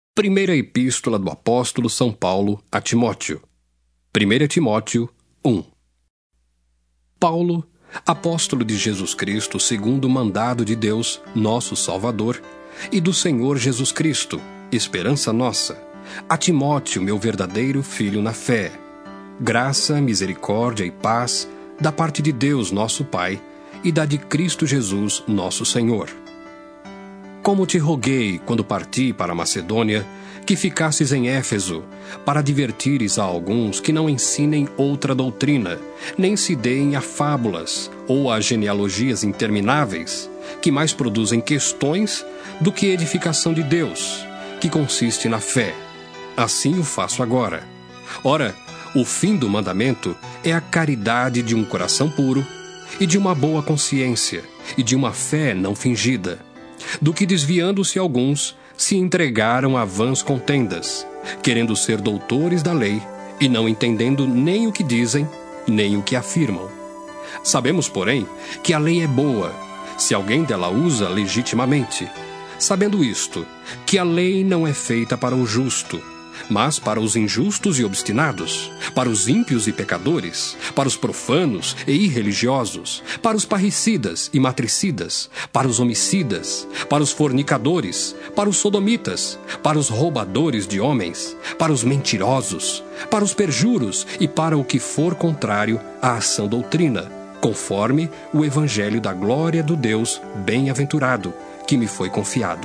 Primeira Epístola do Apóstolo São Paulo a Timóteo. 1 Timóteo 1. Paulo, apóstolo de Jesus Cristo, segundo o mandado de Deus, nosso Salvador, e do Senhor Jesus Cristo, esperança nossa, a Timóteo, meu verdadeiro filho na fé. Graça, misericórdia e paz da parte de Deus, nosso Pai, e da de Cristo Jesus, nosso Senhor. Como te roguei, quando parti para a Macedônia, que ficasses em Éfeso, para advertires a alguns que não ensinem outra doutrina, nem se deem a fábulas ou a genealogias intermináveis, que mais produzem questões do que edificação de Deus, que consiste na fé. Assim o faço agora. Ora, o fim do mandamento é a caridade de um coração puro, e de uma boa consciência, e de uma fé não fingida, do que desviando-se alguns, se entregaram a vãs contendas, querendo ser doutores da lei, e não entendendo nem o que dizem, nem o que afirmam. Sabemos, porém, que a lei é boa, se alguém dela usa legitimamente, sabendo isto, que a lei não é feita para o justo, mas para os injustos e obstinados, para os ímpios e pecadores, para os profanos e irreligiosos, para os parricidas e matricidas, para os homicidas, para os fornicadores, para os sodomitas, para os roubadores de homens, para os mentirosos, para os perjuros e para o que for contrário à sã doutrina, conforme o evangelho da glória do Deus bem-aventurado, que me foi confiado.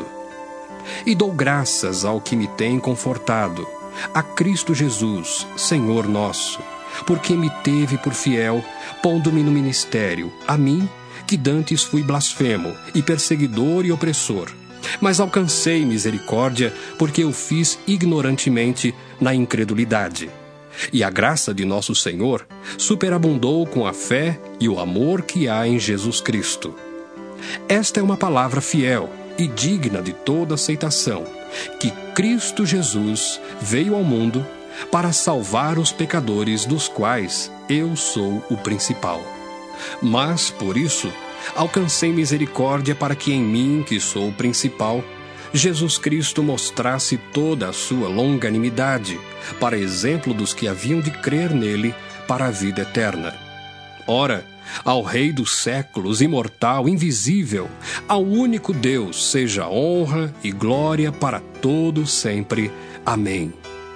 E dou graças ao que me tem confortado, a Cristo Jesus, Senhor nosso, porque me teve por fiel, pondo-me no ministério, a mim, que dantes fui blasfemo, e perseguidor e opressor. Mas alcancei misericórdia, porque eu fiz ignorantemente na incredulidade. E a graça de nosso Senhor superabundou com a fé e o amor que há em Jesus Cristo. Esta é uma palavra fiel e digna de toda aceitação, que Cristo Jesus veio ao mundo para salvar os pecadores, dos quais eu sou o principal. Mas, por isso, alcancei misericórdia para que em mim, que sou o principal, Jesus Cristo mostrasse toda a sua longanimidade, para exemplo dos que haviam de crer nele para a vida eterna. Ora, ao Rei dos séculos, imortal, invisível, ao único Deus, seja honra e glória para todos sempre. Amém.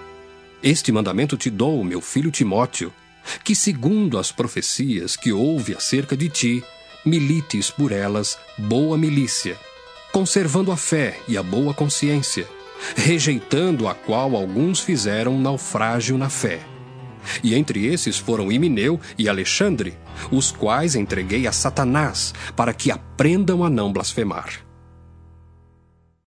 Este mandamento te dou, meu filho Timóteo, que segundo as profecias que houve acerca de ti, milites por elas boa milícia, conservando a fé e a boa consciência, rejeitando a qual alguns fizeram naufrágio na fé. E entre esses foram Himeneu e Alexandre, os quais entreguei a Satanás, para que aprendam a não blasfemar.